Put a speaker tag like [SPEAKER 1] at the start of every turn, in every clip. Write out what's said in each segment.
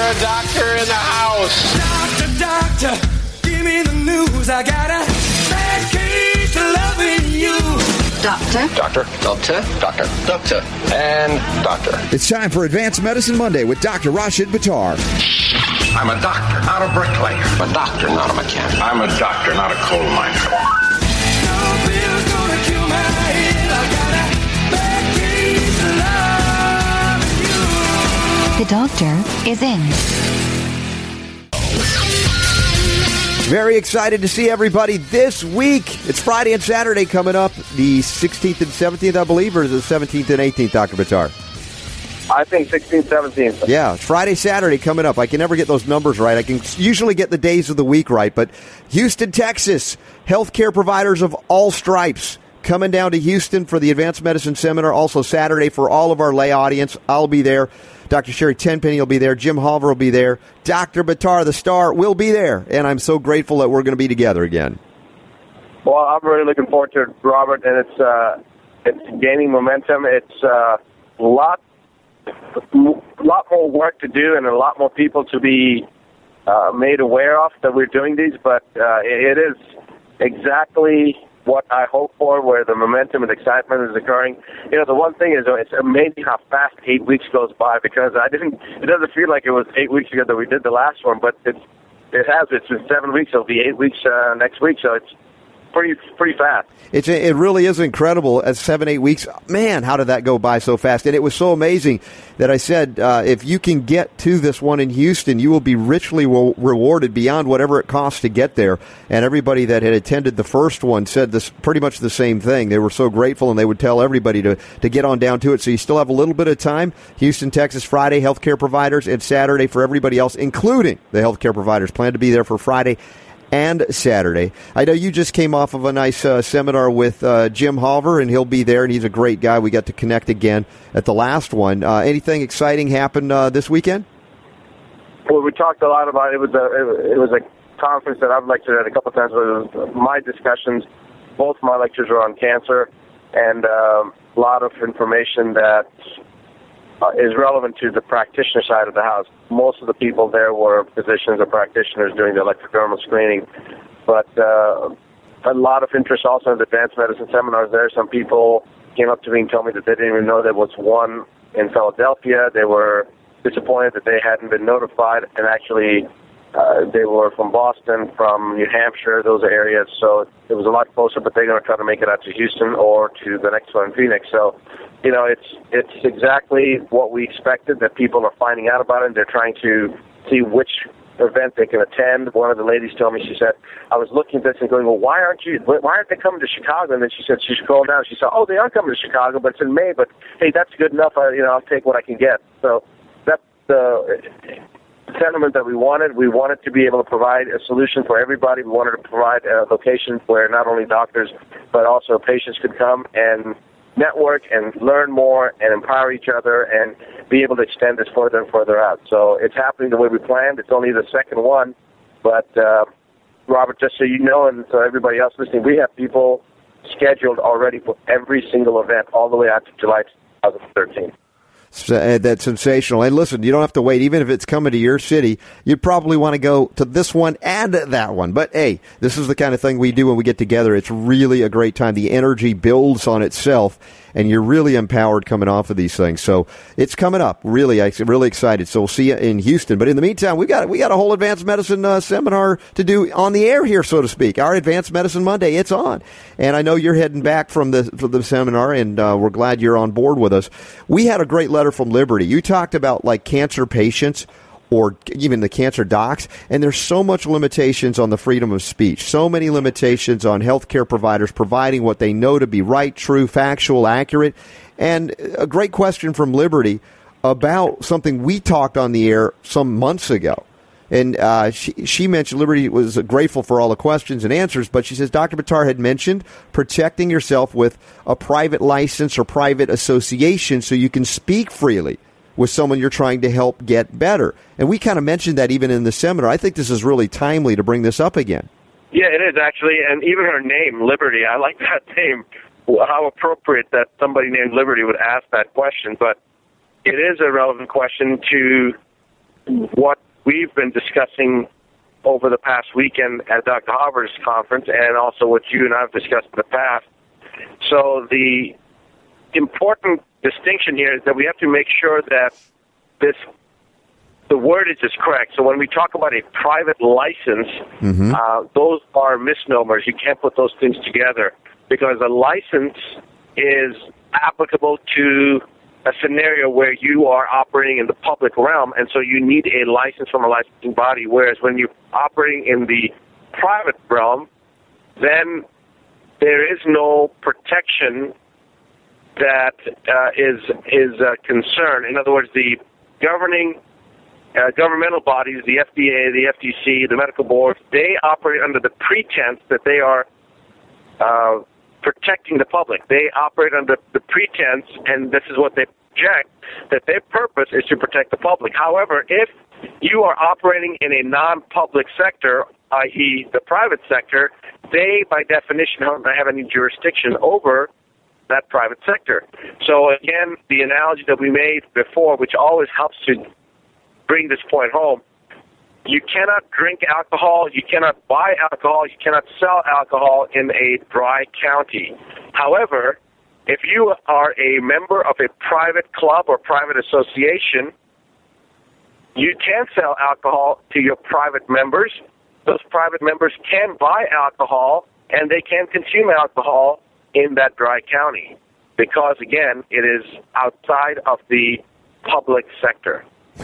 [SPEAKER 1] a doctor in the house.
[SPEAKER 2] Doctor, give me the news. I got a bad case of loving you.
[SPEAKER 1] Doctor, and doctor.
[SPEAKER 3] It's time for Advanced Medicine Monday with Dr. Rashid Buttar.
[SPEAKER 1] I'm a doctor, not a bricklayer. I'm a doctor, not a mechanic. I'm a doctor, not a coal miner.
[SPEAKER 2] No pill's gonna kill my head. I got a bad case of loving you.
[SPEAKER 4] The doctor is in.
[SPEAKER 3] Very excited to see everybody this week. It's Friday and Saturday coming up, the 16th and 17th, I believe, or is it 17th and 18th, Dr. Buttar?
[SPEAKER 5] I think 16th, 17th.
[SPEAKER 3] Yeah, it's Friday, Saturday coming up. I can never get those numbers right. I can usually get the days of the week right, but Houston, Texas, healthcare providers of all stripes coming down to Houston for the Advanced Medicine Seminar. Also Saturday for all of our lay audience. I'll be there. Dr. Sherry Tenpenny will be there. Jim Halver will be there. Dr. Buttar, the star, will be there. And I'm so grateful that we're going to be together again.
[SPEAKER 5] Well, I'm really looking forward to it, Robert, and it's gaining momentum. It's a lot more work to do and a lot more people to be made aware of that we're doing these, but it is exactly what I hope for, where the momentum and excitement is occurring. You know, the one thing is, it's amazing how fast 8 weeks goes by, because it doesn't feel like it was 8 weeks ago that we did the last one, but it's been 7 weeks. It'll be 8 weeks next week, so it's pretty fast.
[SPEAKER 3] It really is incredible. At 7-8 weeks, man, how did that go by so fast? And it was so amazing that I said, if you can get to this one in Houston, you will be richly rewarded beyond whatever it costs to get there. And everybody that had attended the first one said this pretty much the same thing. They were so grateful, and they would tell everybody to get on down to it. So you still have a little bit of time. Houston, Texas, Friday, healthcare providers, and Saturday for everybody else, including the healthcare providers. Plan to be there for Friday and Saturday. I know you just came off of a nice seminar with Jim Halver, and he'll be there, and he's a great guy. We got to connect again at the last one. Anything exciting happened this weekend?
[SPEAKER 5] Well, we talked a lot about it. It was a conference that I've lectured at a couple of times. It was my discussions. Both my lectures were on cancer, and a lot of information that is relevant to the practitioner side of the house. Most of the people there were physicians or practitioners doing the electrodermal screening, but a lot of interest also in the advanced medicine seminars there. Some people came up to me and told me that they didn't even know there was one in Philadelphia. They were disappointed that they hadn't been notified, and actually they were from Boston, from New Hampshire, those areas, so it was a lot closer, but they're going to try to make it out to Houston or to the next one in Phoenix. So, you know, it's exactly what we expected, that people are finding out about it, and they're trying to see which event they can attend. One of the ladies told me, she said, I was looking at this and going, well, why aren't they coming to Chicago? And then she said, she scrolled down, she said, oh, they are coming to Chicago, but it's in May, but hey, that's good enough, I'll take what I can get. So that's the sentiment that we wanted. We wanted to be able to provide a solution for everybody. We wanted to provide a location where not only doctors, but also patients could come and network and learn more and empower each other and be able to extend this further and further out. So it's happening the way we planned. It's only the second one, but Robert, just so you know, and so everybody else listening, we have people scheduled already for every single event all the way out to July 2013.
[SPEAKER 3] That's sensational. And listen, you don't have to wait. Even if it's coming to your city, you'd probably want to go to this one and that one. But, hey, this is the kind of thing we do when we get together. It's really a great time. The energy builds on itself, and you're really empowered coming off of these things. So it's coming up. Really, I'm really excited. So we'll see you in Houston. But in the meantime, we got a whole advanced medicine seminar to do on the air here, so to speak. Our Advanced Medicine Monday, it's on. And I know you're heading back from the seminar, and we're glad you're on board with us. We had a great letter from Liberty. You talked about like cancer patients or even the cancer docs, and there's so much limitations on the freedom of speech, so many limitations on healthcare providers providing what they know to be right, true, factual, accurate. And a great question from Liberty about something we talked on the air some months ago. And she mentioned Liberty was grateful for all the questions and answers, but she says Dr. Buttar had mentioned protecting yourself with a private license or private association so you can speak freely with someone you're trying to help get better. And we kind of mentioned that even in the seminar. I think this is really timely to bring this up again.
[SPEAKER 5] Yeah, it is actually, and even her name, Liberty, I like that name. How appropriate that somebody named Liberty would ask that question, but it is a relevant question to what we've been discussing over the past weekend at Dr. Harvard's conference, and also what you and I have discussed in the past. So the important distinction here is that we have to make sure that the wordage is correct. So when we talk about a private license, those are misnomers. You can't put those things together, because a license is applicable to a scenario where you are operating in the public realm, and so you need a license from a licensing body, whereas when you're operating in the private realm, then there is no protection that is concerned. In other words, the governing governmental bodies, the FDA, the FTC, the medical boards, they operate under the pretense that they are protecting the public. They operate under the pretense, and this is what they project, that their purpose is to protect the public. However, if you are operating in a non-public sector, i.e. the private sector, they, by definition, don't have any jurisdiction over that private sector. So, again, the analogy that we made before, which always helps to bring this point home, you cannot drink alcohol, you cannot buy alcohol, you cannot sell alcohol in a dry county. However, if you are a member of a private club or private association, you can sell alcohol to your private members. Those private members can buy alcohol, and they can consume alcohol in that dry county because, again, it is outside of the public sector.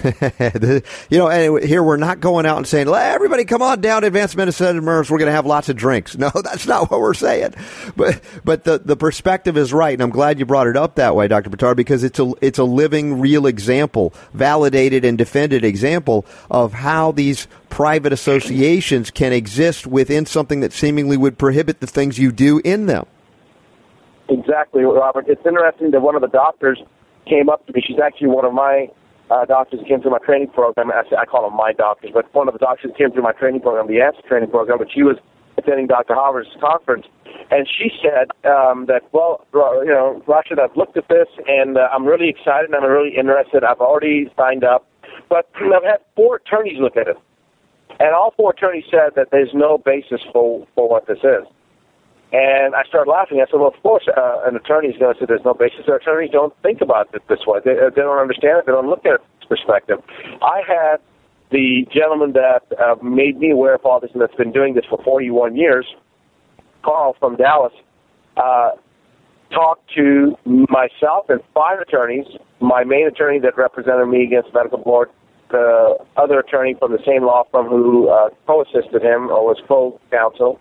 [SPEAKER 3] And here we're not going out and saying, everybody come on down to Advanced Medicine and Nerves, we're going to have lots of drinks. No, that's not what we're saying. But the perspective is right, and I'm glad you brought it up that way, Dr. Buttar, because it's a living, real example, validated and defended example of how these private associations can exist within something that seemingly would prohibit the things you do in them.
[SPEAKER 5] Exactly, Robert. It's interesting that one of the doctors came up to me. She's actually one of my doctors came through my training program. I call them my doctors, but one of the doctors came through my training program, the ANSWER training program, but she was attending Dr. Harvard's conference, and she said that, Rashid, I've looked at this, and I'm really excited, and I'm really interested. I've already signed up, but I've had 4 attorneys look at it, and all 4 attorneys said that there's no basis for what this is. And I started laughing. I said, well, of course, an attorney is going to say there's no basis. Their attorneys don't think about it this way. They don't understand it. They don't look at it from this perspective. I had the gentleman that made me aware of all this and that's been doing this for 41 years, Carl from Dallas, talk to myself and 5 attorneys, my main attorney that represented me against the medical board, the other attorney from the same law firm who co-assisted him or was co-counsel,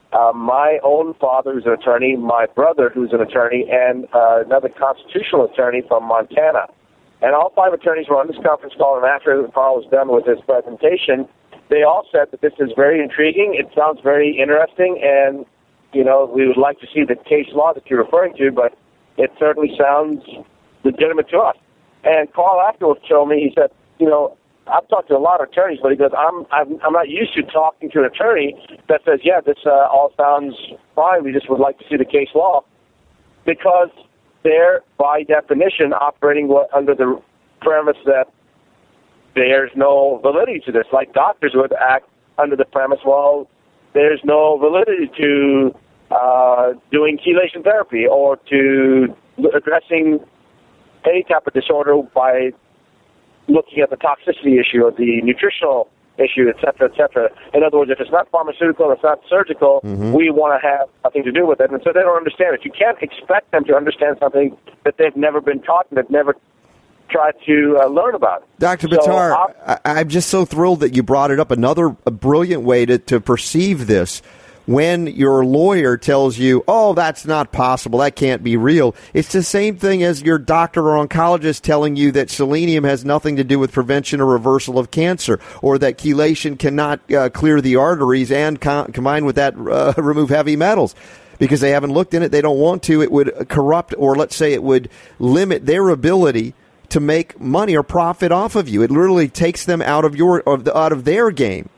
[SPEAKER 5] my own father, who's an attorney, my brother, who's an attorney, and another constitutional attorney from Montana. And all 5 attorneys were on this conference call, and after Carl was done with his presentation, they all said that this is very intriguing. It sounds very interesting, and, we would like to see the case law that you're referring to, but it certainly sounds legitimate to us. And Carl afterwards told me, he said, I've talked to a lot of attorneys, but he goes, I'm not used to talking to an attorney that says, yeah, this all sounds fine. We just would like to see the case law, because they're, by definition, operating under the premise that there's no validity to this. Like doctors would act under the premise, well, there's no validity to doing chelation therapy or to addressing any type of disorder by looking at the toxicity issue or the nutritional issue, et cetera, et cetera. In other words, if it's not pharmaceutical, it's not surgical, we want to have nothing to do with it. And so they don't understand it. You can't expect them to understand something that they've never been taught and they've never tried to learn about.
[SPEAKER 3] Dr. Buttar, I'm just so thrilled that you brought it up. Another brilliant way to perceive this. When your lawyer tells you, oh, that's not possible, that can't be real, it's the same thing as your doctor or oncologist telling you that selenium has nothing to do with prevention or reversal of cancer, or that chelation cannot clear the arteries and combined with that remove heavy metals. Because they haven't looked in it, they don't want to, it would corrupt, or let's say it would limit their ability to make money or profit off of you. It literally takes them out of their game.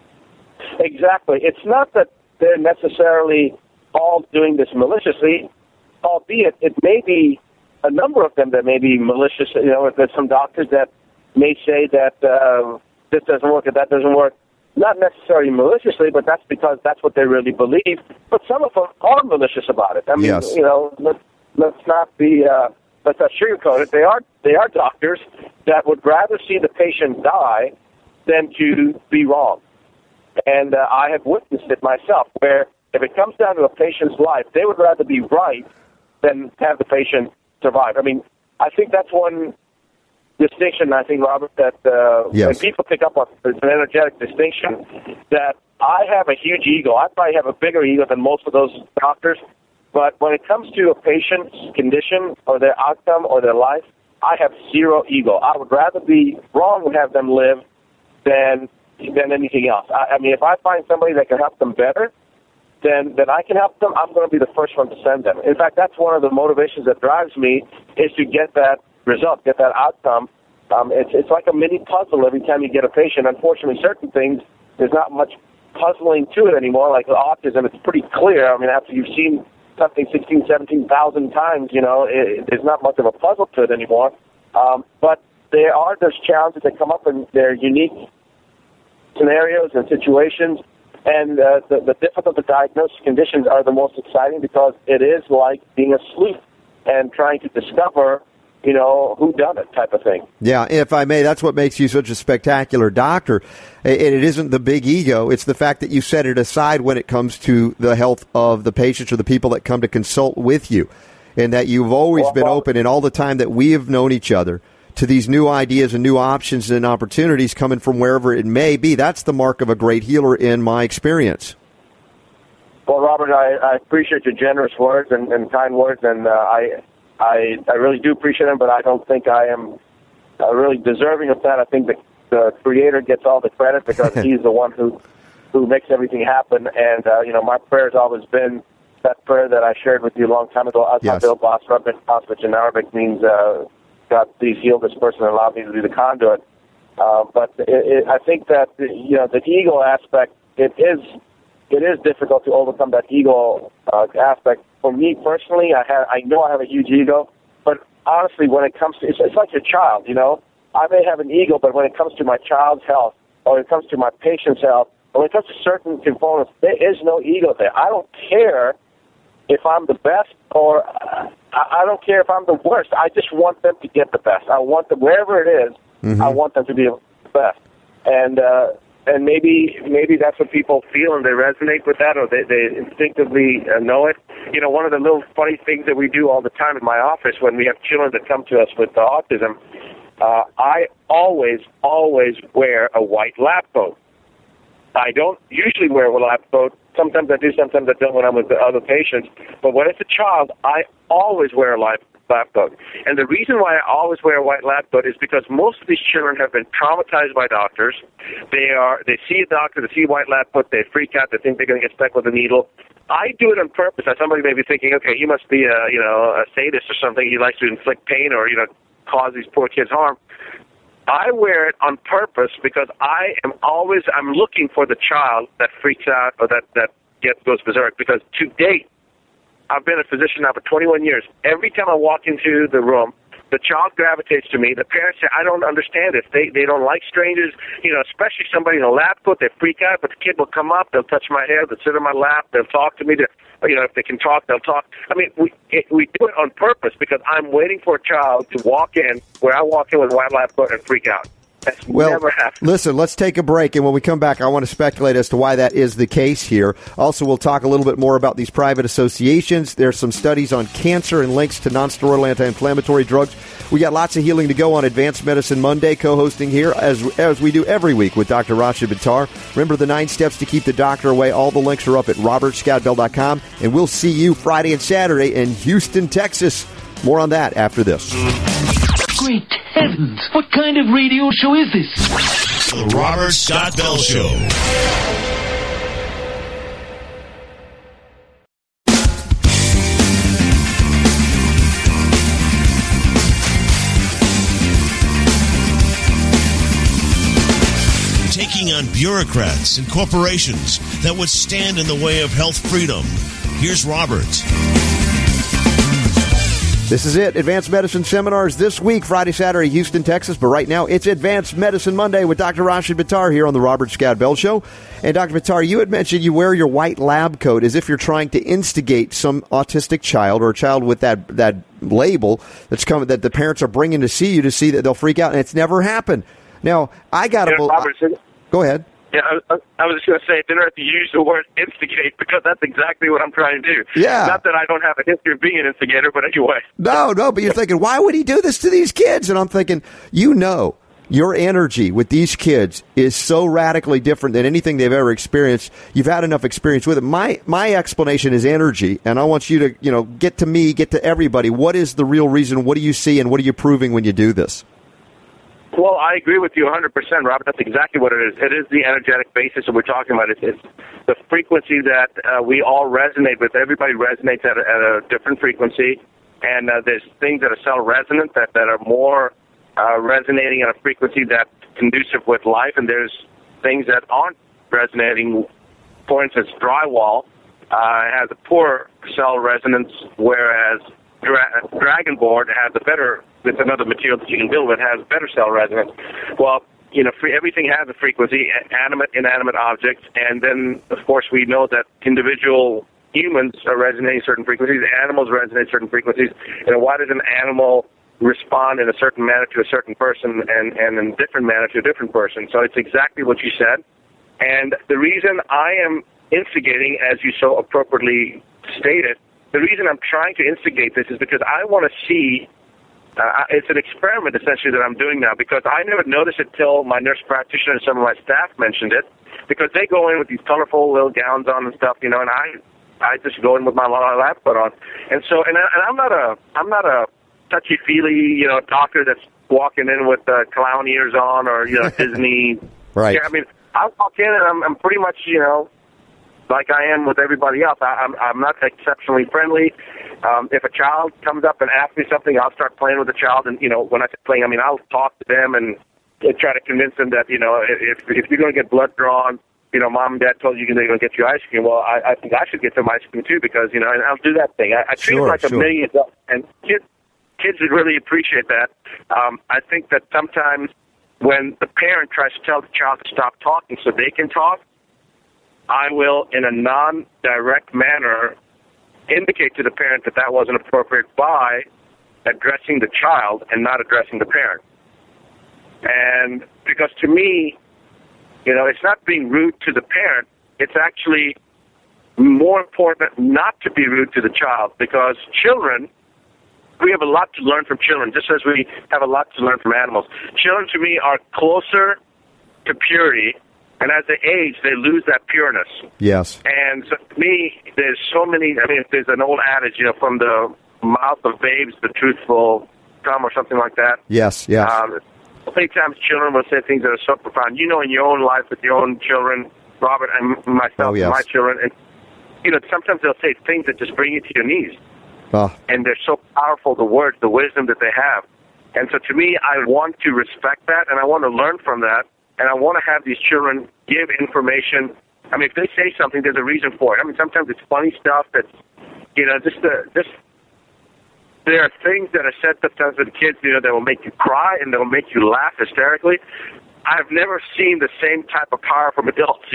[SPEAKER 5] Exactly. It's not that they're necessarily all doing this maliciously, albeit it may be a number of them that may be malicious. There's some doctors that may say that this doesn't work, if that doesn't work. Not necessarily maliciously, but that's because that's what they really believe. But some of them are malicious about it. I mean,
[SPEAKER 3] Yes.
[SPEAKER 5] let's not sugarcoat it. They are doctors that would rather see the patient die than to be wrong. And I have witnessed it myself, where if it comes down to a patient's life, they would rather be right than have the patient survive. I mean, I think that's one distinction, I think, Robert, that and people pick up on. It's an energetic distinction that I have a huge ego. I probably have a bigger ego than most of those doctors. But when it comes to a patient's condition or their outcome or their life, I have zero ego. I would rather be wrong and have them live than anything else. I mean, if I find somebody that can help them better, then I can help them. I'm going to be the first one to send them. In fact, that's one of the motivations that drives me is to get that result, get that outcome. It's like a mini puzzle every time you get a patient. Unfortunately, certain things, there's not much puzzling to it anymore. Like autism, it's pretty clear. I mean, after you've seen something 16,000, 17,000 times, there's not much of a puzzle to it anymore. But there's challenges that come up in their unique scenarios and situations. And the difficult to diagnose conditions are the most exciting because it is like being a sleuth and trying to discover who done it type of thing.
[SPEAKER 3] Yeah, if I may, that's what makes you such a spectacular doctor. And it isn't the big ego. It's the fact that you set it aside when it comes to the health of the patients or the people that come to consult with you. And that you've always been open in all the time that we have known each other to these new ideas and new options and opportunities coming from wherever it may be. That's the mark of a great healer in my experience.
[SPEAKER 5] Well, Robert, I appreciate your generous words and kind words, and I really do appreciate them, but I don't think I am really deserving of that. I think the Creator gets all the credit because He's the one who makes everything happen. And, my prayer has always been that prayer that I shared with you a long time ago.
[SPEAKER 3] Yes.
[SPEAKER 5] In Arabic means God, please heal this person and allow me to be the conduit. But I think that, the ego aspect, it is difficult to overcome that ego aspect. For me personally, I know I have a huge ego, but honestly, when it comes to, it's like your child, I may have an ego, but when it comes to my child's health, or when it comes to my patient's health, or when it comes to certain components, there is no ego there. I don't care if I'm the best, or I don't care if I'm the worst. I just want them to get the best. I want them, wherever it is, I want them to be the best. And maybe that's what people feel and they resonate with that, or they instinctively know it. One of the little funny things that we do all the time in my office when we have children that come to us with autism, I always wear a white lab coat. I don't usually wear a lab coat. Sometimes I do, sometimes I don't when I'm with the other patients. But when it's a child, I always wear a lab coat. And the reason why I always wear a white lab coat is because most of these children have been traumatized by doctors. They see a doctor, they see a white lab coat, they freak out, they think they're going to get stuck with a needle. I do it on purpose. Now, somebody may be thinking, okay, he must be a sadist or something. He likes to inflict pain or cause these poor kids harm. I wear it on purpose because I'm looking for the child that freaks out or that goes berserk. Because to date, I've been a physician now for 21 years. Every time I walk into the room, the child gravitates to me. The parents say, I don't understand it. They don't like strangers, especially somebody in a lab coat. They freak out, but the kid will come up. They'll touch my hair. They'll sit on my lap. They'll talk to me. If they can talk, they'll talk. I mean, we do it on purpose because I'm waiting for a child to walk in where I walk in with a white lab coat and freak out. That's never happened.
[SPEAKER 3] Listen, let's take a break, and when we come back, I want to speculate as to why that is the case here. Also, we'll talk a little bit more about these private associations. There's some studies on cancer and links to nonsteroidal anti-inflammatory drugs. We got lots of healing to go on Advanced Medicine Monday, co-hosting here, as we do every week with Dr. Rashid Buttar. Remember the 9 steps to keep the doctor away. All the links are up at robertscottbell.com, and we'll see you Friday and Saturday in Houston, Texas. More on that after this.
[SPEAKER 4] Great heavens! What kind of radio show is this?
[SPEAKER 6] The Robert Scott Bell Show. Taking on bureaucrats and corporations that would stand in the way of health freedom. Here's Robert.
[SPEAKER 3] This is it. Advanced Medicine Seminars this week, Friday, Saturday, Houston, Texas. But right now, it's Advanced Medicine Monday with Dr. Rashid Buttar here on the Robert Scott Bell Show. And Dr. Buttar, you had mentioned you wear your white lab coat as if you're trying to instigate some autistic child or a child with that label that's coming, that the parents are bringing to see you to see that they'll freak out. And it's never happened. Now, I got to... Go ahead.
[SPEAKER 5] Yeah, I was just going to say, didn't have to use the word instigate because that's exactly what I'm trying to do.
[SPEAKER 3] Yeah.
[SPEAKER 5] Not that I don't have a history of being an instigator, but anyway.
[SPEAKER 3] No, but you're thinking, why would he do this to these kids? And I'm thinking, your energy with these kids is so radically different than anything they've ever experienced. You've had enough experience with it. My explanation is energy, and I want you to, get to me, get to everybody. What is the real reason? What do you see, and what are you proving when you do this?
[SPEAKER 5] Well, I agree with you 100%, Robert. That's exactly what it is. It is the energetic basis that we're talking about. It's the frequency that we all resonate with. Everybody resonates at a different frequency, and there's things that are cell resonant that are more resonating at a frequency that's conducive with life, and there's things that aren't resonating. For instance, drywall has a poor cell resonance, whereas Dragon Board has a better, it's another material that you can build with, has better cell resonance. Well, everything has a frequency, animate, inanimate objects, and then, of course, we know that individual humans are resonating certain frequencies, animals resonate certain frequencies. Why does an animal respond in a certain manner to a certain person and in a different manner to a different person? So it's exactly what you said. And the reason I am instigating, as you so appropriately stated, the reason I'm trying to instigate this is because I want to see, it's an experiment essentially that I'm doing now, because I never noticed it till my nurse practitioner and some of my staff mentioned it, because they go in with these colorful little gowns on and stuff, and I just go in with my lab coat on. And so, and I'm not a touchy-feely, doctor that's walking in with clown ears on or, Disney.
[SPEAKER 3] Right.
[SPEAKER 5] Yeah, I mean, I walk in and I'm pretty much, like I am with everybody else. I'm not exceptionally friendly. If a child comes up and asks me something, I'll start playing with the child. And, when I say playing, I mean, I'll talk to them and try to convince them that, if you're going to get blood drawn, mom and dad told you they're going to get you ice cream. Well, I think I should get some ice cream too, because, and I'll do that thing. I treat it like a million adults. And kids would really appreciate that. I think that sometimes when the parent tries to tell the child to stop talking so they can talk, I will, in a non-direct manner, indicate to the parent that wasn't appropriate by addressing the child and not addressing the parent. And because to me, it's not being rude to the parent, it's actually more important not to be rude to the child, because children, we have a lot to learn from children, just as we have a lot to learn from animals. Children, to me, are closer to purity, and as they age, they lose that pureness.
[SPEAKER 3] Yes.
[SPEAKER 5] And so to me, there's so many, there's an old adage, from the mouth of babes, the truthful come, or something like that.
[SPEAKER 3] Yes.
[SPEAKER 5] Many times children will say things that are so profound. In your own life with your own children, Robert, and myself, and my children, and, sometimes they'll say things that just bring you to your knees. And they're so powerful, the words, the wisdom that they have. And so to me, I want to respect that, and I want to learn from that. And I want to have these children give information. If they say something, there's a reason for it. Sometimes it's funny stuff that's, there are things that are said sometimes with kids, that will make you cry and that will make you laugh hysterically. I've never seen the same type of power from adults,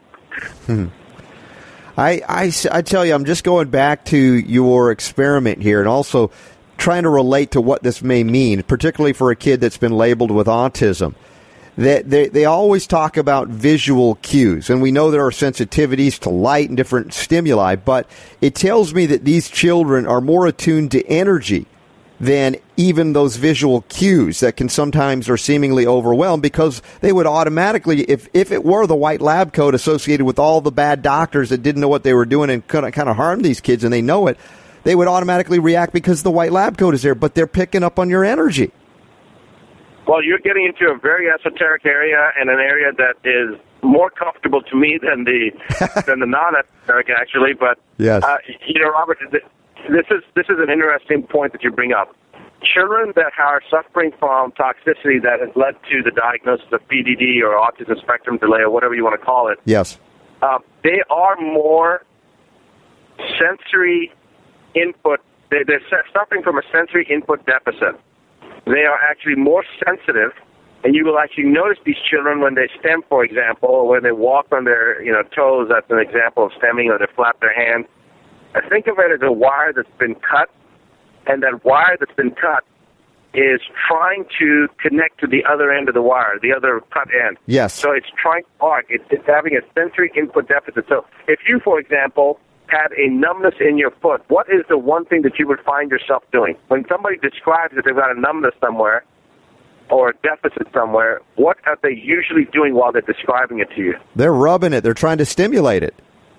[SPEAKER 3] I tell you, I'm just going back to your experiment here and also trying to relate to what this may mean, particularly for a kid that's been labeled with autism. They always talk about visual cues, and we know there are sensitivities to light and different stimuli, but it tells me that these children are more attuned to energy than even those visual cues that can sometimes are seemingly overwhelmed, because they would automatically, if it were the white lab coat associated with all the bad doctors that didn't know what they were doing and kind of harm these kids, and they know it, they would automatically react because the white lab coat is there, but they're picking up on your energy.
[SPEAKER 5] Well, you're getting into a very esoteric area, and an area that is more comfortable to me than the non-esoteric, actually. But
[SPEAKER 3] yes.
[SPEAKER 5] Robert, this is an interesting point that you bring up. Children that are suffering from toxicity that has led to the diagnosis of PDD or autism spectrum delay or whatever you want to call it.
[SPEAKER 3] Yes.
[SPEAKER 5] They are more sensory input they're suffering from a sensory input deficit. They are actually more sensitive, and you will actually notice these children when they stem, for example, or when they walk on their toes. That's an example of stemming, or they flap their hands. Think of it as a wire that's been cut, and that wire that's been cut is trying to connect to the other end of the wire, the other cut end.
[SPEAKER 3] Yes.
[SPEAKER 5] So it's trying to arc. It's having a sensory input deficit. So if you, for example, had a numbness in your foot, what is the one thing that you would find yourself doing? When somebody describes that they've got a numbness somewhere or a deficit somewhere, what are they usually doing while they're describing it to you?
[SPEAKER 3] They're rubbing it. They're trying to stimulate it.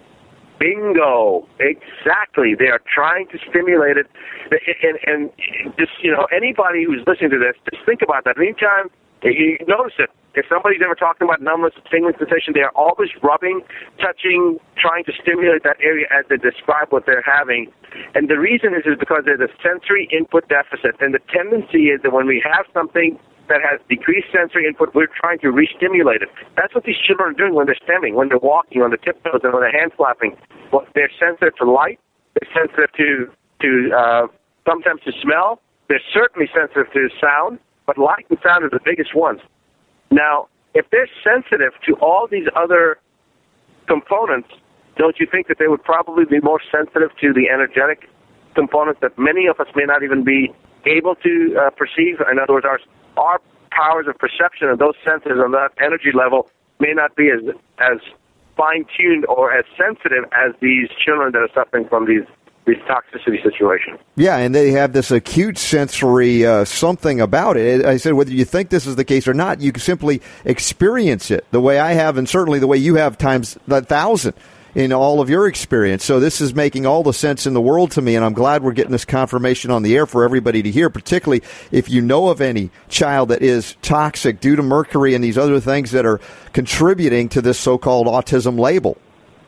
[SPEAKER 5] Bingo. Exactly. They are trying to stimulate it. And just, anybody who's listening to this, just think about that. Anytime you notice it, if somebody's ever talking about numbness, tingling sensation, they are always rubbing, touching, trying to stimulate that area as they describe what they're having. And the reason is because there's a sensory input deficit. And the tendency is that when we have something that has decreased sensory input, we're trying to re-stimulate it. That's what these children are doing when they're stemming, when they're walking on the tiptoes and when they're hand flapping. Well, they're sensitive to light. They're sensitive to sometimes to smell. They're certainly sensitive to sound, but light and sound are the biggest ones. Now, if they're sensitive to all these other components, don't you think that they would probably be more sensitive to the energetic components that many of us may not even be able to perceive? In other words, our powers of perception of those senses on that energy level may not be as fine-tuned or as sensitive as these children that are suffering from these toxicity situations.
[SPEAKER 3] Yeah, and they have this acute sensory something about it. I said, whether you think this is the case or not, you can simply experience it the way I have, and certainly the way you have times 1,000 in all of your experience. So this is making all the sense in the world to me, and I'm glad we're getting this confirmation on the air for everybody to hear, particularly if you know of any child that is toxic due to mercury and these other things that are contributing to this so-called autism label.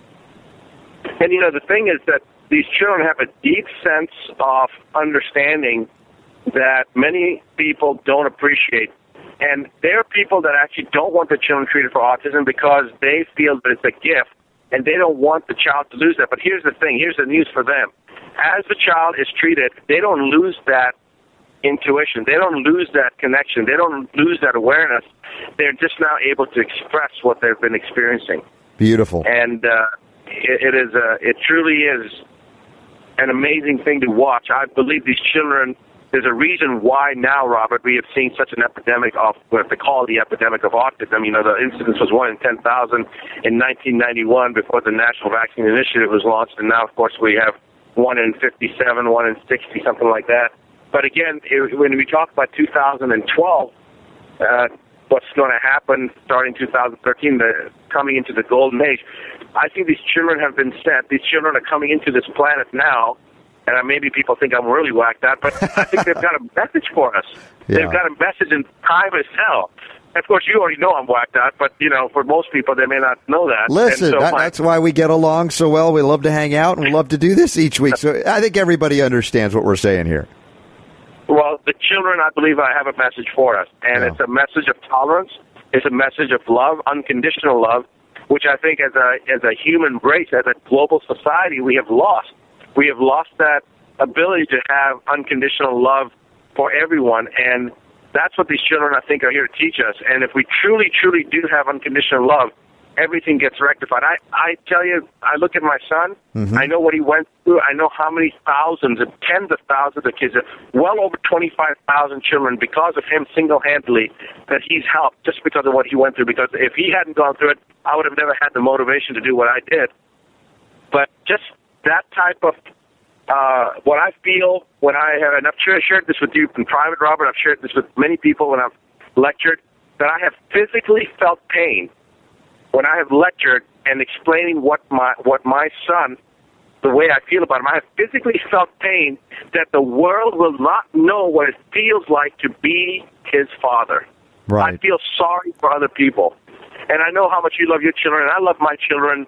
[SPEAKER 5] And, the thing is that these children have a deep sense of understanding that many people don't appreciate. And there are people that actually don't want their children treated for autism because they feel that it's a gift, and they don't want the child to lose that. But here's the thing. Here's the news for them. As the child is treated, they don't lose that intuition. They don't lose that connection. They don't lose that awareness. They're just now able to express what they've been experiencing.
[SPEAKER 3] Beautiful.
[SPEAKER 5] And it truly is an amazing thing to watch. I believe these children, there's a reason why now, Robert, we have seen such an epidemic of what they call the epidemic of autism. The incidence was 1 in 10,000 in 1991 before the National Vaccine Initiative was launched, and now, of course, we have 1 in 57, 1 in 60, something like that. But again, when we talk about 2012, what's going to happen starting 2013, coming into the golden age, I think these children have been sent. These children are coming into this planet now, and maybe people think I'm really whacked out, but I think they've got a message for us. Yeah. They've got a message in time as hell. Of course, you already know I'm whacked out, but, for most people, they may not know that.
[SPEAKER 3] Listen, so that's why we get along so well. We love to hang out, and we love to do this each week. So I think everybody understands what we're saying here.
[SPEAKER 5] Well, the children, I believe, I have a message for us, and It's a message of tolerance. It's a message of love, unconditional love, which I think as a human race, as a global society, we have lost. We have lost that ability to have unconditional love for everyone, and that's what these children, I think, are here to teach us. And if we truly, truly do have unconditional love, everything gets rectified. I tell you, I look at my son. Mm-hmm. I know what he went through. I know how many thousands and tens of thousands of kids, well over 25,000 children, because of him single-handedly, that he's helped just because of what he went through. Because if he hadn't gone through it, I would have never had the motivation to do what I did. But just that type of what I feel when I have, and I've shared this with you in private, Robert, I've shared this with many people when I've lectured, that I have physically felt pain when I have lectured and explaining what my son, the way I feel about him. I have physically felt pain that the world will not know what it feels like to be his father.
[SPEAKER 3] Right.
[SPEAKER 5] I feel sorry for other people. And I know how much you love your children, and I love my children.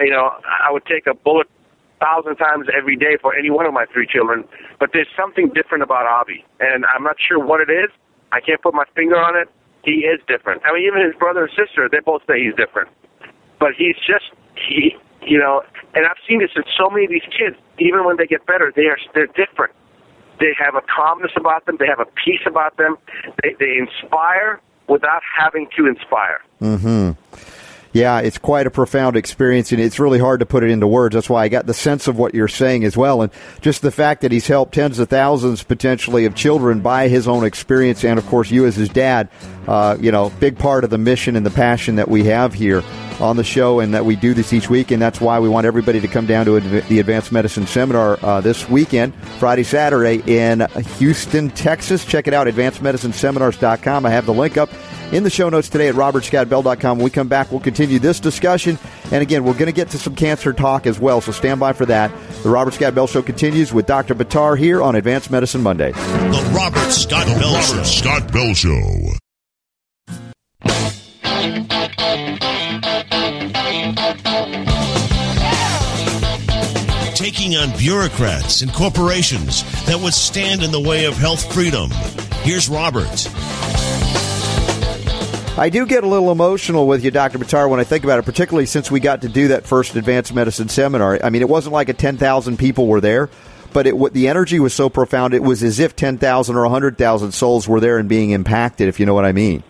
[SPEAKER 5] I would take a bullet 1,000 times every day for any one of my 3 children. But there's something different about Avi, and I'm not sure what it is. I can't put my finger on it. He is different. I mean, even his brother and sister, they both say he's different. But he's just, and I've seen this in so many of these kids. Even when they get better, they're different. They have a calmness about them. They have a peace about them. They inspire without having to inspire.
[SPEAKER 3] Mm-hmm. Yeah, it's quite a profound experience, and it's really hard to put it into words. That's why I got the sense of what you're saying as well. And just the fact that he's helped tens of thousands, potentially, of children by his own experience, and, of course, you as his dad, big part of the mission and the passion that we have here on the show, and that we do this each week, and that's why we want everybody to come down to the Advanced Medicine Seminar this weekend, Friday, Saturday, in Houston, Texas. Check it out, advancedmedicineseminars.com. I have the link up in the show notes today at robertscottbell.com. When we come back, we'll continue this discussion, and again, we're going to get to some cancer talk as well, so stand by for that. The Robert Scott Bell Show continues with Dr. Buttar here on Advanced Medicine Monday.
[SPEAKER 6] The Robert Scott Bell Show. Scott Bell Show. Taking on bureaucrats and corporations that would stand in the way of health freedom. Here's Robert.
[SPEAKER 3] I do get a little emotional with you, Dr. Buttar, when I think about it, particularly since we got to do that first Advanced Medicine Seminar. I mean, it wasn't like 10,000 people were there, but the energy was so profound, it was as if 10,000 or 100,000 souls were there and being impacted, if you know what I mean.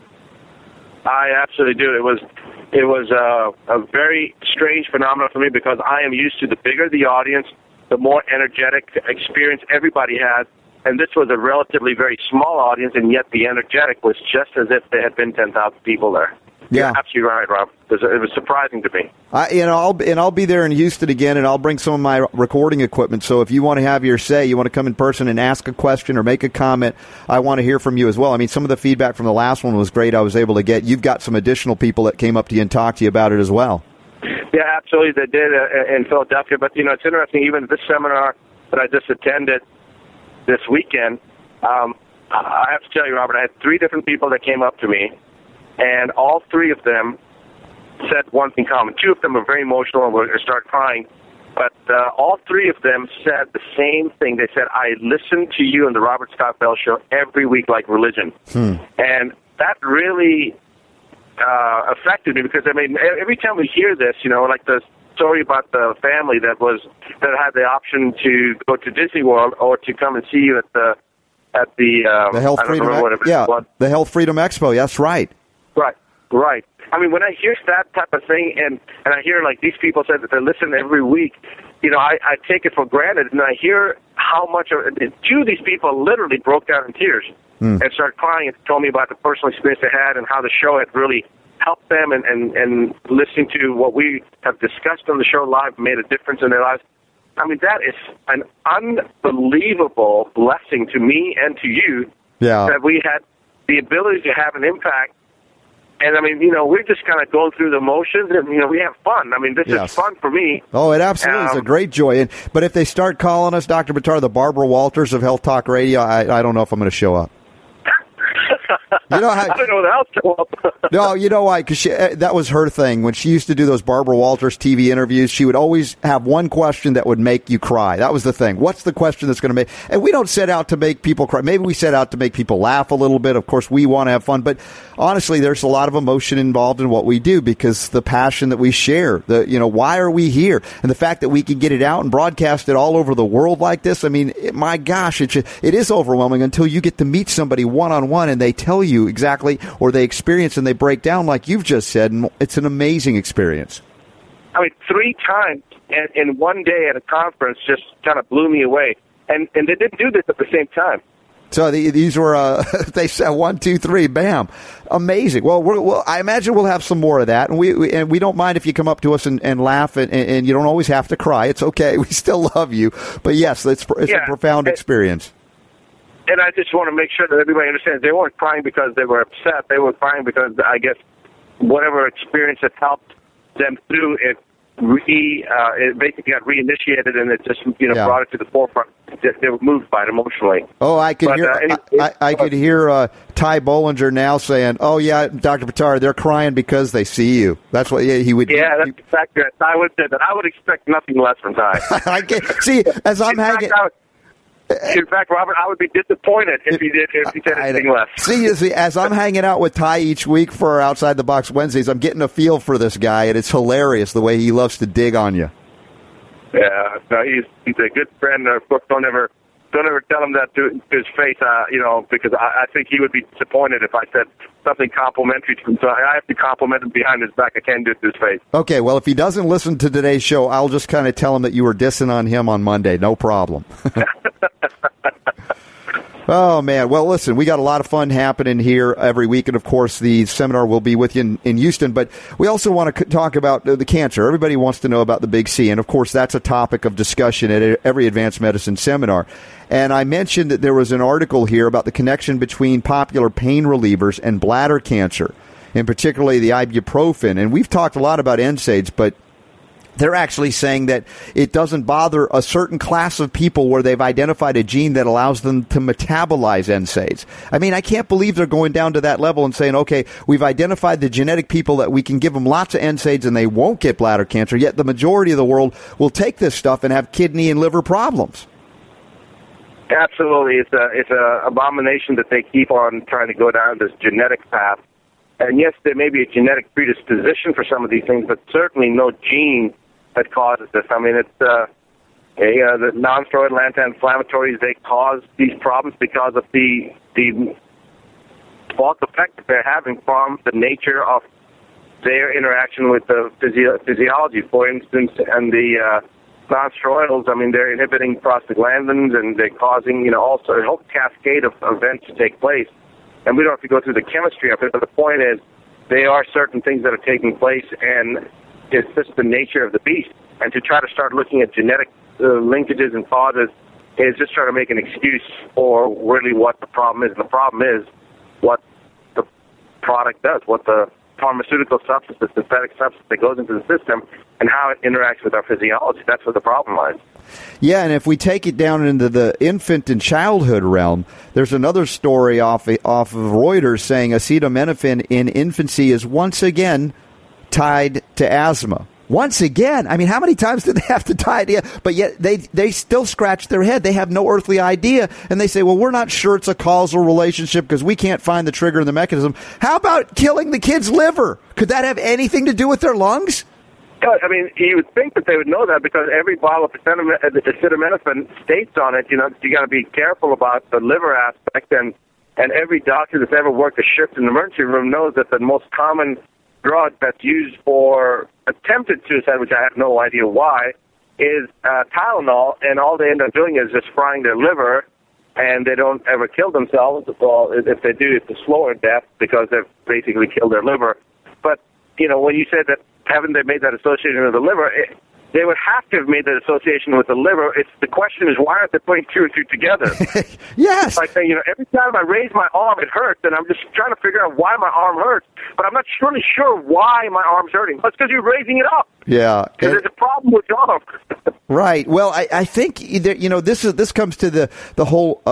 [SPEAKER 3] I
[SPEAKER 5] absolutely do. It was a very strange phenomenon for me because I am used to the bigger the audience, the more energetic experience everybody had. And this was a relatively very small audience, and yet the energetic was just as if there had been 10,000 people there.
[SPEAKER 3] Yeah.
[SPEAKER 5] You're absolutely right, Rob. It was surprising to me.
[SPEAKER 3] I'll be there in Houston again, and I'll bring some of my recording equipment. So if you want to have your say, you want to come in person and ask a question or make a comment, I want to hear from you as well. I mean, some of the feedback from the last one was great. I was able to get. You've got some additional people that came up to you and talked to you about it as well.
[SPEAKER 5] Yeah, absolutely. They did in Philadelphia. But, it's interesting, even this seminar that I just attended this weekend, I have to tell you, Robert, I had 3 different people that came up to me, and all 3 of them said one thing common. 2 of them were very emotional and started crying, but all 3 of them said the same thing. They said, I listen to you on the Robert Scott Bell Show every week like religion. And that really affected me because, I mean, every time we hear this, like the story about the family that had the option to go to Disney World or to come and see you at the
[SPEAKER 3] Health Freedom the Health Freedom Expo. That's right.
[SPEAKER 5] Right. I mean, when I hear that type of thing, and I hear like these people say that they listen every week, I take it for granted, and I hear how much of 2 of these people literally broke down in tears and started crying and told me about the personal experience they had and how the show had really helped them, and listening to what we have discussed on the show live made a difference in their lives. I mean, that is an unbelievable blessing to me and to you that we had the ability to have an impact. And, I mean, we're just kind of going through the motions, and, we have fun. I mean, this is fun for me.
[SPEAKER 3] Oh, it absolutely is a great joy. But if they start calling us, Dr. Buttar, the Barbara Walters of Health Talk Radio, I don't know if I'm going to show up.
[SPEAKER 5] I don't know what else to up.
[SPEAKER 3] No, you know why? Because that was her thing. When she used to do those Barbara Walters TV interviews, she would always have one question that would make you cry. That was the thing. What's the question that's going to make... And we don't set out to make people cry. Maybe we set out to make people laugh a little bit. Of course, we want to have fun. But honestly, there's a lot of emotion involved in what we do because the passion that we share, why are we here? And the fact that we can get it out and broadcast it all over the world like this, I mean, my gosh, it is overwhelming until you get to meet somebody one-on-one and they tell you exactly, or they experience and they break down like you've just said, and it's an amazing experience.
[SPEAKER 5] I mean, 3 times in one day at a conference just kind of blew me away, and they didn't do this at the same time.
[SPEAKER 3] So these were, they said 1, 2, 3, bam, amazing. Well, I imagine we'll have some more of that, and we don't mind if you come up to us and laugh, and you don't always have to cry. It's okay, we still love you, but yes, it's a profound experience.
[SPEAKER 5] And I just want to make sure that everybody understands they weren't crying because they were upset. They were crying because, I guess, whatever experience had helped them through it, it basically got reinitiated, and it just brought it to the forefront. They were moved by it emotionally.
[SPEAKER 3] Oh, I could hear Ty Bollinger now saying, "Oh yeah, Dr. Buttar, they're crying because they see you." That's what he would.
[SPEAKER 5] Yeah, that's exactly right. I would say that. I would expect nothing less from Ty.
[SPEAKER 3] I can't see as I'm hanging.
[SPEAKER 5] In fact, Robert, I would be disappointed if he said anything less.
[SPEAKER 3] See, as I'm hanging out with Ty each week for our Outside the Box Wednesdays, I'm getting a feel for this guy, and it's hilarious the way he loves to dig on you.
[SPEAKER 5] Yeah, no, he's a good friend. Of course, don't ever don't ever tell him that to his face, because I think he would be disappointed if I said something complimentary to him. So I have to compliment him behind his back. I can't do it to his face.
[SPEAKER 3] Okay, well, if he doesn't listen to today's show, I'll just kind of tell him that you were dissing on him on Monday. No problem. Oh, man. Well, listen, we got a lot of fun happening here every week. And, of course, the seminar will be with you in Houston. But we also want to talk about the cancer. Everybody wants to know about the Big C. And, of course, that's a topic of discussion at every advanced medicine seminar. And I mentioned that there was an article here about the connection between popular pain relievers and bladder cancer, and particularly the ibuprofen. And we've talked a lot about NSAIDs, but they're actually saying that it doesn't bother a certain class of people where they've identified a gene that allows them to metabolize NSAIDs. I mean, I can't believe they're going down to that level and saying, okay, we've identified the genetic people that we can give them lots of NSAIDs and they won't get bladder cancer, yet the majority of the world will take this stuff and have kidney and liver problems.
[SPEAKER 5] Absolutely. It's a abomination that they keep on trying to go down this genetic path. And yes, there may be a genetic predisposition for some of these things, but certainly no gene that causes this. I mean, it's the non-steroidal anti-inflammatories, they cause these problems because of the false effect that they're having from the nature of their interaction with the physiology. For instance, and the non-steroidals, I mean, they're inhibiting prostaglandins, and they're causing, also a whole cascade of events to take place. And we don't have to go through the chemistry of it, but the point is there are certain things that are taking place, and it's just the nature of the beast. And to try to start looking at genetic linkages and causes is just trying to make an excuse for really what the problem is. And the problem is what the product does, what the pharmaceutical substance, the synthetic substance that goes into the system, and how it interacts with our physiology. That's where the problem lies.
[SPEAKER 3] Yeah, and if we take it down into the infant and childhood realm, there's another story off of Reuters saying acetaminophen in infancy is once again tied to asthma. Once again. I mean, how many times did they have to tie it? But yet they still scratch their head. They have no earthly idea. And they say, well, we're not sure it's a causal relationship because we can't find the trigger and the mechanism. How about killing the kid's liver? Could that have anything to do with their lungs?
[SPEAKER 5] I mean, you would think that they would know that because every bottle of acetaminophen states on it, you got to be careful about the liver aspect. And every doctor that's ever worked a shift in the emergency room knows that the most common drug that's used for attempted suicide, which I have no idea why, is Tylenol, and all they end up doing is just frying their liver, and they don't ever kill themselves. Well, if they do, it's a slower death because they've basically killed their liver. But, when you said that haven't they made that association with the liver, they would have to have made that association with the liver. The question is, why aren't they putting two and two together?
[SPEAKER 3] Yes.
[SPEAKER 5] It's like saying, every time I raise my arm, it hurts, and I'm just trying to figure out why my arm hurts, but I'm not really sure why my arm's hurting. But it's because you're raising it up. Yeah. Because there's a problem with your arm.
[SPEAKER 3] Right. Well, I think this comes to the whole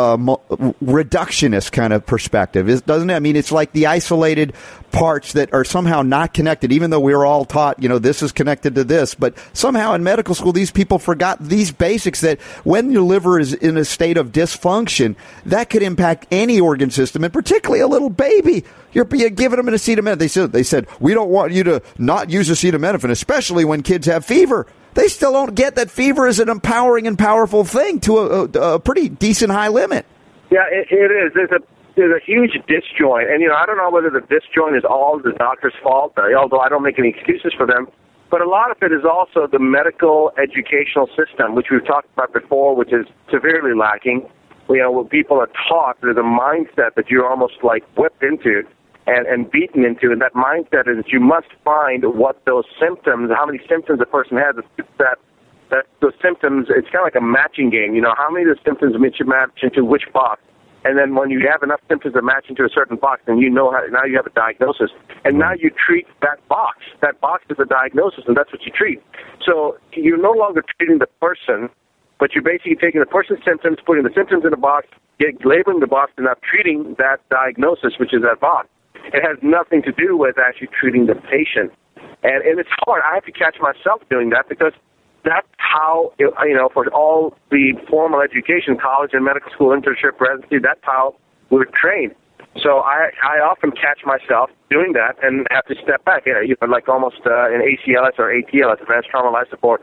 [SPEAKER 3] reductionist kind of perspective, doesn't it? I mean, it's like the isolated parts that are somehow not connected, even though we were all taught, this is connected to this. But somehow in medical school, these people forgot these basics, that when your liver is in a state of dysfunction, that could impact any organ system, and particularly a little baby. You're giving them an acetaminophen. They said, we don't want you to not use acetaminophen, especially when kids have fever. They still don't get that fever is an empowering and powerful thing to a pretty decent high limit.
[SPEAKER 5] Yeah, it is. There's a huge disjoint. And, I don't know whether the disjoint is all the doctor's fault, although I don't make any excuses for them. But a lot of it is also the medical educational system, which we've talked about before, which is severely lacking. When people are taught, there's a mindset that you're almost like whipped into and beaten into, and that mindset is that you must find what those symptoms, how many symptoms a person has, that those symptoms, it's kind of like a matching game. How many of the symptoms you match into which box? And then when you have enough symptoms that match into a certain box, then now you have a diagnosis. And now you treat that box. That box is a diagnosis, and that's what you treat. So you're no longer treating the person, but you're basically taking the person's symptoms, putting the symptoms in a box, labeling the box, and now treating that diagnosis, which is that box. It has nothing to do with actually treating the patient. And it's hard. I have to catch myself doing that because that's how, for all the formal education, college and medical school, internship, residency, that's how we're trained. So I often catch myself doing that and have to step back, like almost in ACLS or ATLS, Advanced Trauma Life Support.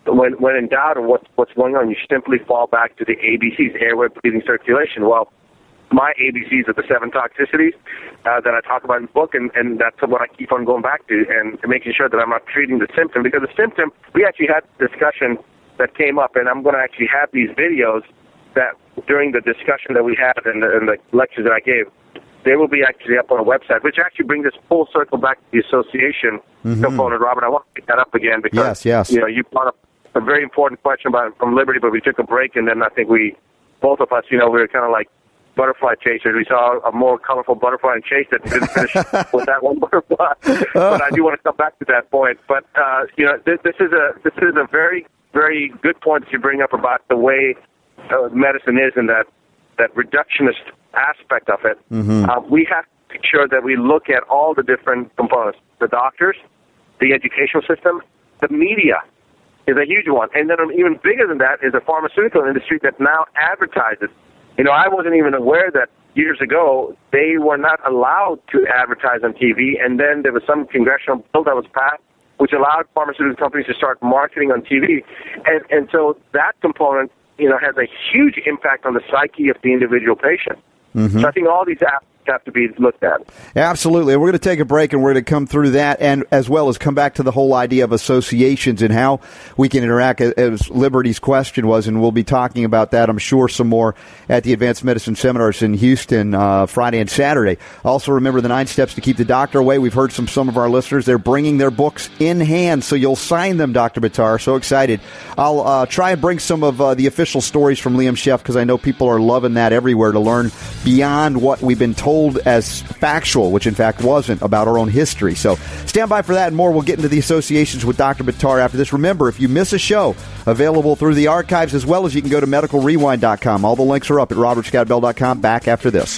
[SPEAKER 5] when in doubt of what's going on, you simply fall back to the ABCs: airway, breathing, circulation. Well, my ABCs are the 7 toxicities that I talk about in the book, and that's what I keep on going back to and making sure that I'm not treating the symptom. Because the symptom, we actually had a discussion that came up, and I'm going to actually have these videos that during the discussion that we had and the lectures that I gave, they will be actually up on a website, which actually brings us full circle back to the association component. Robert, I want to pick that up again because you brought up a very important question about from Liberty, but we took a break, and then I think both of us, we were kind of like butterfly chasers. We saw a more colorful butterfly and chased it and didn't finish with that one butterfly. But I do want to come back to that point. But this is a very, very good point that you bring up about the way medicine is and that reductionist aspect of it. We have to make sure that we look at all the different components: the doctors, the educational system, the media is a huge one, and then even bigger than that is the pharmaceutical industry that now advertises. I wasn't even aware that years ago they were not allowed to advertise on TV, and then there was some congressional bill that was passed which allowed pharmaceutical companies to start marketing on TV, and so that component has a huge impact on the psyche of the individual patient. So I think all these aspects have to be looked at.
[SPEAKER 3] Absolutely. We're going to take a break, and we're going to come through that, and as well as come back to the whole idea of associations and how we can interact, as Liberty's question was, and we'll be talking about that, I'm sure, some more at the Advanced Medicine Seminars in Houston Friday and Saturday. Also, remember the 9 steps to keep the doctor away. We've heard from some of our listeners. They're bringing their books in hand, so you'll sign them, Dr. Buttar. So excited. I'll try and bring some of the official stories from Liam Sheff, because I know people are loving that everywhere to learn beyond what we've been told as factual, which in fact wasn't, about our own history. So stand by for that and more. We'll get into the associations with Dr. Buttar after this. Remember, if you miss a show, available through the archives, as well as you can go to medicalrewind.com. All the links are up at robertscottbell.com. Back after this.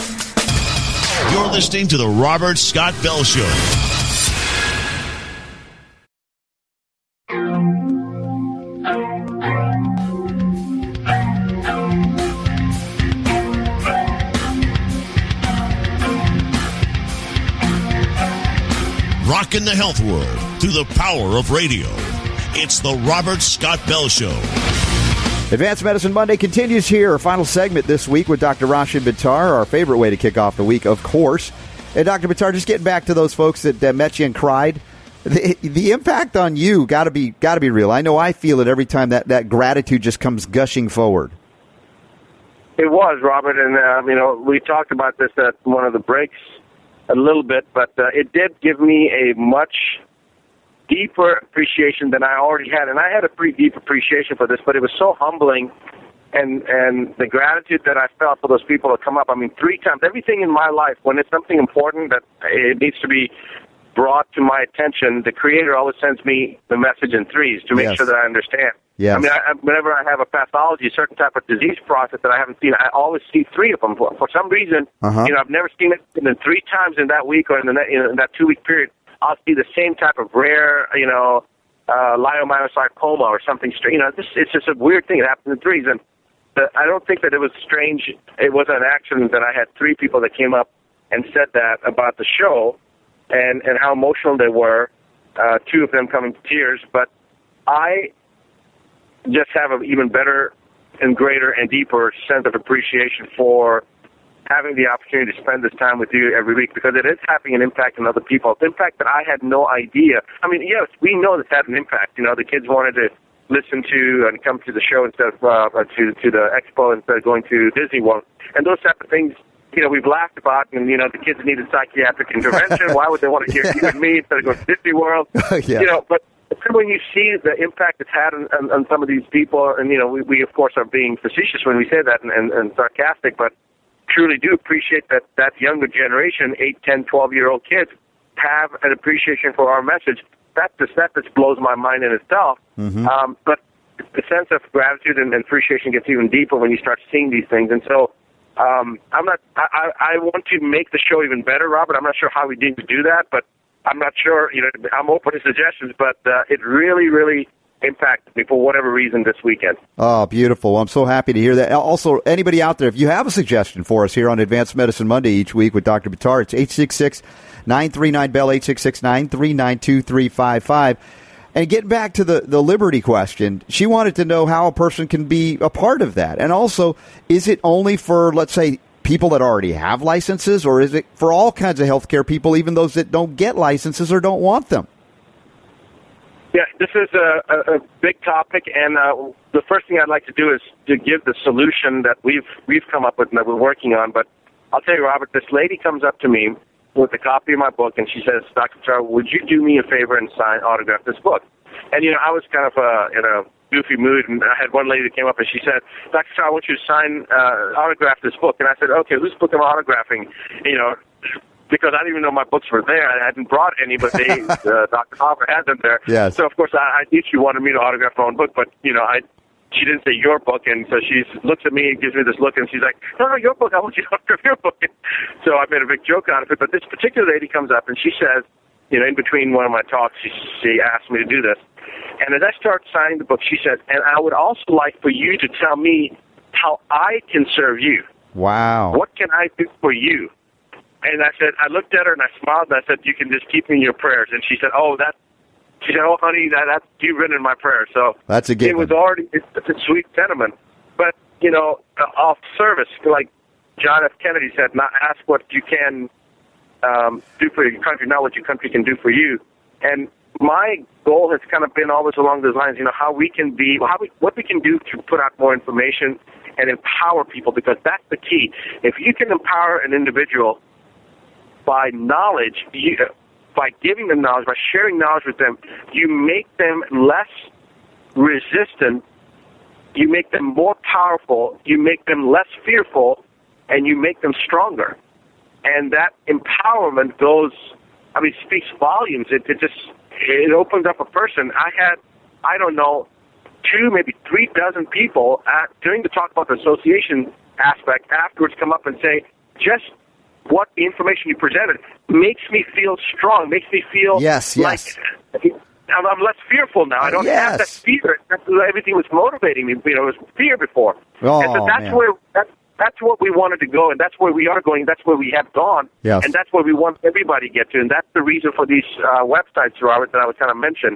[SPEAKER 6] You're listening to the Robert Scott Bell Show. Rocking the health world through the power of radio. It's the Robert Scott Bell Show.
[SPEAKER 3] Advanced Medicine Monday continues here. Our final segment this week with Dr. Rashid Buttar, our favorite way to kick off the week, of course. And Dr. Buttar, just getting back to those folks that met you and cried, the impact on you got to be real. I know I feel it every time that gratitude just comes gushing forward.
[SPEAKER 5] It was, Robert, and we talked about this at one of the breaks a little bit, but it did give me a much deeper appreciation than I already had. And I had a pretty deep appreciation for this, but it was so humbling, and the gratitude that I felt for those people that come up. 3 times. Everything in my life, when it's something important that it needs to be brought to my attention, the Creator always sends me the message in 3s to make sure that I understand.
[SPEAKER 3] Yes.
[SPEAKER 5] Whenever I have a pathology, a certain type of disease process that I haven't seen, I always see 3 of them. For some reason, I've never seen it. And then 3 times in that week or in that 2-week period, I'll see the same type of rare, leiomyosarcoma or something strange. It's just a weird thing. It happens in 3s. And I don't think that it was strange. It was an accident that I had 3 people that came up and said that about the show and how emotional they were, 2 of them coming to tears. But I just have an even better and greater and deeper sense of appreciation for having the opportunity to spend this time with you every week, because it is having an impact on other people. An impact that I had no idea. Yes, we know this had an impact. The kids wanted to listen to and come to the show instead of to the expo instead of going to Disney World. And those type of things, we've laughed about, and, the kids needed psychiatric intervention. Why would they want to hear you and me instead of going to Disney World? But when you see the impact it's had on some of these people, and, we of course are being facetious when we say that and sarcastic, but truly do appreciate that younger generation, 8, 10, 12-year-old kids, have an appreciation for our message. That just blows my mind in itself. But the sense of gratitude and appreciation gets even deeper when you start seeing these things. And so I want to make the show even better, Robert. I'm not sure how we need to do that, but I'm not sure. I'm open to suggestions, but it really, really impacted me for whatever reason this weekend.
[SPEAKER 3] Oh, beautiful. I'm so happy to hear that. Also, anybody out there, if you have a suggestion for us here on Advanced Medicine Monday each week with Dr. Buttar, it's 866-939-BELL, 866-939-2355. And getting back to the liberty question, she wanted to know how a person can be a part of that. And also, is it only for, let's say, people that already have licenses, or is it for all kinds of healthcare people, even those that don't get licenses or don't want them?
[SPEAKER 5] Yeah, this is a big topic, and the first thing I'd like to do is to give the solution that we've come up with and that we're working on. But I'll tell you, Robert, this lady comes up to me with a copy of my book, and she says, Dr. Char, would you do me a favor and autograph this book? And, I was kind of in a goofy mood, and I had one lady that came up, and she said, Dr. Char, I want you to autograph this book. And I said, okay, whose book am I autographing? Because I didn't even know my books were there. I hadn't brought any, but Dr. Hopper had them there.
[SPEAKER 3] Yes.
[SPEAKER 5] So, of course, I knew she wanted me to autograph my own book, but, she didn't say your book, and so she looks at me and gives me this look, and she's like, no, your book, I want you to autograph your book. So I made a big joke out of it, but this particular lady comes up, and she says, in between one of my talks, she asked me to do this. And as I start signing the book, she said, and I would also like for you to tell me how I can serve you.
[SPEAKER 3] Wow.
[SPEAKER 5] What can I do for you? And I said, I looked at her and I smiled and I said, you can just keep me in your prayers. And she said, oh, honey, that's you've written in my prayers. So
[SPEAKER 3] that's a given.
[SPEAKER 5] It was already, it's a sweet sentiment. But, off service, like John F. Kennedy said, not ask what you can do for your country, not what your country can do for you. And my goal has kind of been always along those lines, how we can be, what we can do to put out more information and empower people, because that's the key. If you can empower an individual by knowledge, by giving them knowledge, by sharing knowledge with them, you make them less resistant, you make them more powerful, you make them less fearful, and you make them stronger. And that empowerment speaks volumes. It opens up a person. I had, 2, maybe 3 dozen people during the talk about the association aspect afterwards come up and say, just what the information you presented makes me feel strong, makes me feel like I'm less fearful now. I don't have that fear. Everything was motivating me. It was fear before.
[SPEAKER 3] Oh,
[SPEAKER 5] and so that's what we wanted to go, and that's where we are going. That's where we have gone, and that's where we want everybody to get to. And that's the reason for these websites, Robert, that I was kind of mentioned.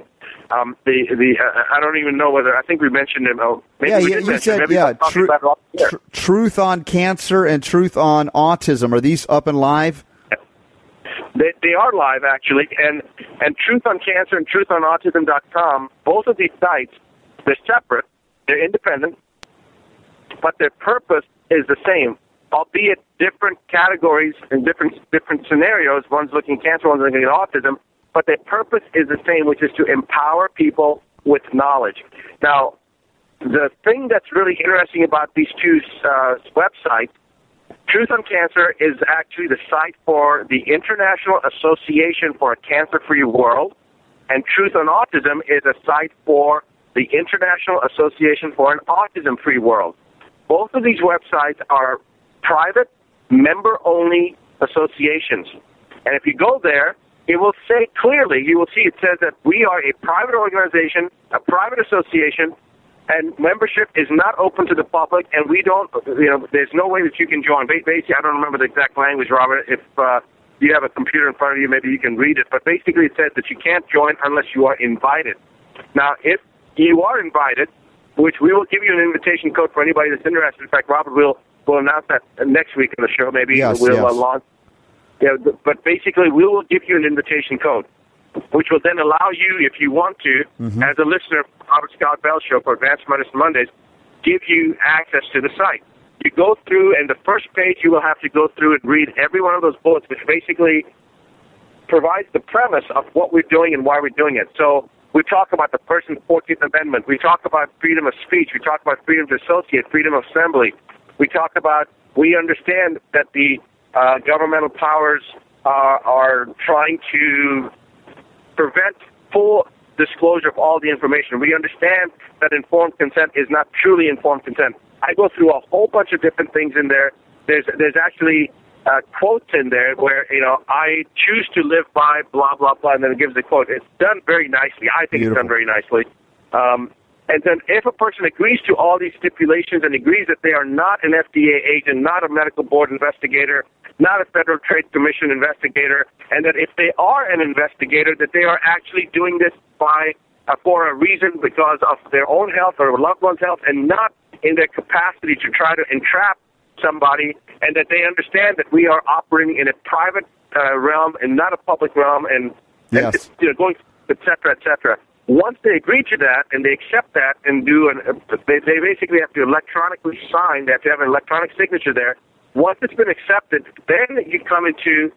[SPEAKER 5] I don't even know whether I think we mentioned them. Maybe we did mention them.
[SPEAKER 3] Truth on Cancer and Truth on Autism. Are these up and live?
[SPEAKER 5] They are live, actually, and Truth on Cancer and TruthOnAutism.com. Both of these sites, they're separate, they're independent, but their purpose is the same, albeit different categories and different scenarios. One's looking at cancer, one's looking at autism, but their purpose is the same, which is to empower people with knowledge. Now, the thing that's really interesting about these two websites, Truth on Cancer is actually the site for the International Association for a Cancer-Free World, and Truth on Autism is a site for the International Association for an Autism-Free World. Both of these websites are private, member-only associations. And if you go there, it will say clearly, you will see it says that we are a private organization, a private association, and membership is not open to the public, and we don't, there's no way that you can join. Basically, I don't remember the exact language, Robert. If you have a computer in front of you, maybe you can read it. But basically it says that you can't join unless you are invited. Now, if you are invited, which we will give you an invitation code for anybody that's interested. In fact, Robert will announce that next week in the show. Maybe we'll launch. Yeah, but basically, we will give you an invitation code, which will then allow you, if you want to, as a listener of Robert Scott Bell Show for Advanced Medicine Mondays, give you access to the site. You go through, and the first page you will have to go through and read every one of those bullets, which basically provides the premise of what we're doing and why we're doing it. So we talk about the Person's 14th Amendment. We talk about freedom of speech. We talk about freedom to associate, freedom of assembly. We talk about, we understand that the governmental powers are trying to prevent full disclosure of all the information. We understand that informed consent is not truly informed consent. I go through a whole bunch of different things in there. There's actually quotes in there where, I choose to live by blah, blah, blah, and then it gives a quote. It's done very nicely. I think Beautiful. It's done very nicely. And then if a person agrees to all these stipulations and agrees that they are not an FDA agent, not a medical board investigator, not a Federal Trade Commission investigator, and that if they are an investigator, that they are actually doing this by for a reason because of their own health or loved one's health, and not in their capacity to try to entrap somebody, and that they understand that we are operating in a private realm and not a public realm, and
[SPEAKER 3] Yes.
[SPEAKER 5] going, et cetera, et cetera. Once they agree to that and they accept that and they basically have to electronically sign. They have to have an electronic signature there. Once it's been accepted, then you come into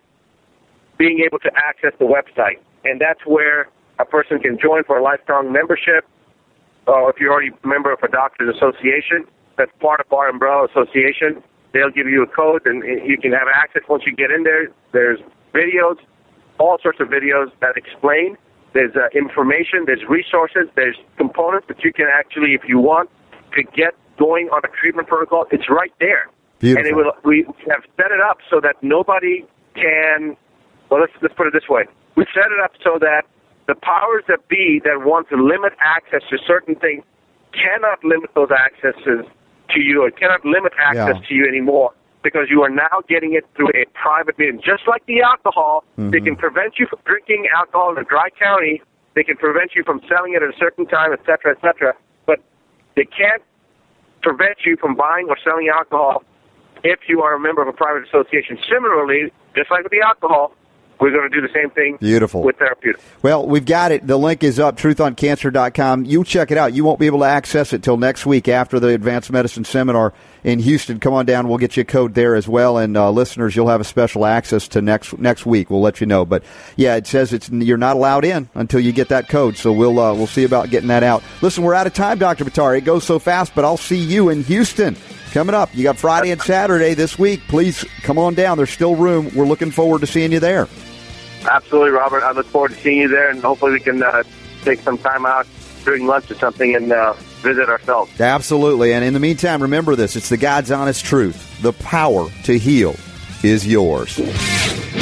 [SPEAKER 5] being able to access the website, and that's where a person can join for a lifetime membership. Or if you're already a member of a doctor's association, that's part of our umbrella association. They'll give you a code, and you can have access once you get in there. There's videos, all sorts of videos that explain. There's information, there's resources, there's components that you can actually, if you want, to get going on a treatment protocol. It's right there.
[SPEAKER 3] Beautiful.
[SPEAKER 5] And we have set it up so that nobody can, well, let's put it this way. We set it up so that the powers that be that want to limit access to certain things cannot limit those accesses to you, or cannot limit access to you anymore, because you are now getting it through a private means. Just like the alcohol, they can prevent you from drinking alcohol in a dry county. They can prevent you from selling it at a certain time, et cetera, but they can't prevent you from buying or selling alcohol if you are a member of a private association. Similarly, just like with the alcohol, we're going to do the same thing with therapeutics.
[SPEAKER 3] Well, we've got it. The link is up, truthoncancer.com. You check it out. You won't be able to access it till next week after the Advanced Medicine Seminar in Houston. Come on down. We'll get you a code there as well. And listeners, you'll have a special access to next week. We'll let you know. But, yeah, it says you're not allowed in until you get that code. So we'll see about getting that out. Listen, we're out of time, Dr. Bottari. It goes so fast, but I'll see you in Houston. Coming up, you got Friday and Saturday this week. Please come on down. There's still room. We're looking forward to seeing you there.
[SPEAKER 5] Absolutely, Robert. I look forward to seeing you there, and hopefully we can take some time out during lunch or something and visit ourselves.
[SPEAKER 3] Absolutely. And in the meantime, remember this. It's the God's honest truth. The power to heal is yours.